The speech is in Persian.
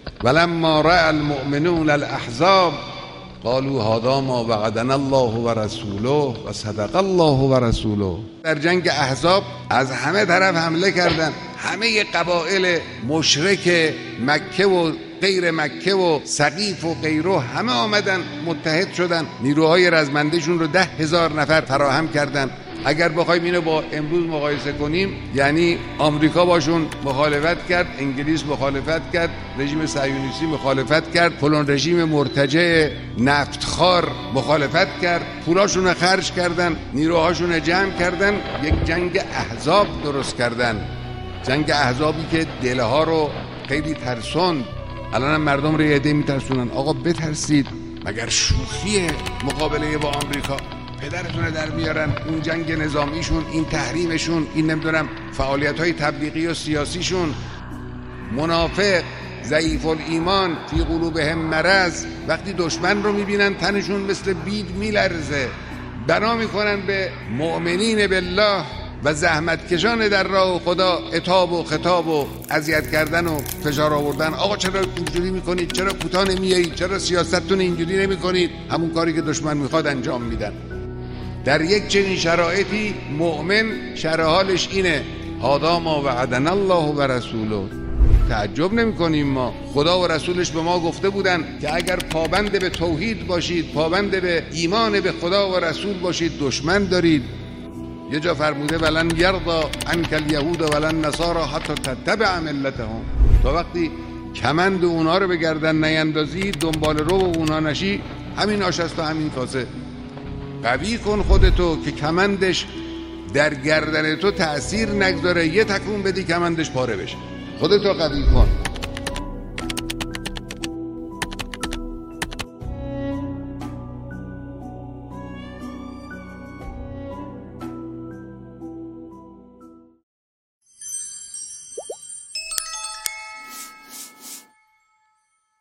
ولما رأى المؤمنون الاحزاب قالوا هذا ما وعدنا الله و رسوله و صدق الله و رسوله. در جنگ احزاب از همه طرف حمله کردن، همه قبایل مشرک مکه و غیر مکه و ثقیف و غیره همه آمدن متحد شدن، نیروهای رزمندهشون رو 10,000 نفر فراهم کردن. اگر بخوایم اینو با امروز مقایسه کنیم، یعنی آمریکا باشون مخالفت کرد، انگلیس مخالفت کرد، رژیم صهیونیستی مخالفت کرد، فلان رژیم مرتجع نفتخوار مخالفت کرد، پولاشون رو خرج کردن، نیروهاشون رو جمع کردن، یک جنگ احزاب درست کردن. جنگ احزابی که دلها رو خیلی ترسوند. الان هم مردم رو یه عده میترسونن. آقا بترسید، مگر شوخیه مقابله با آمریکا؟ پدرتونه در میارن. اون جنگ نظامیشون، این تحریمشون، این نمیدونم فعالیت‌های تبلیغی و سیاسیشون. منافق ضعیف الایمان فی قلوبهم مرض، وقتی دشمن رو میبینن تنشون مثل بید میلرزه، بنا میکنن به مؤمنین بالله و زحمتکشان در راه خدا عتاب و خطاب و اذیت کردن و فشار آوردن. آقا چرا اینجوری میکنید؟ چرا کوتاه نمیایید؟ چرا سیاستتون اینجوری نمیکنید؟ همون کاری که دشمن میخواد انجام میدن. در یک چنین شرایطی مؤمن شرح حالش اینه: هذا ما وعدنا الله و رسوله. تعجب نمی‌کنیم ما، خدا و رسولش به ما گفته بودن که اگر پابند به توحید باشید، پابند به ایمان به خدا و رسول باشید، دشمن دارید. یه جا فرموده ولن یرضا عنک الیهود ولن نصارى حتی تتبع ملتهم. تا وقتی کمند اونا رو به گردن نیندازی، دنبال رو اونا نشی، همین آش است و همین کاسه. قوی کن خودتو که کمندش در گردن تو تأثیر نگذاره، یه تکون بدی کمندش پاره بشه. خودتو قوی کن.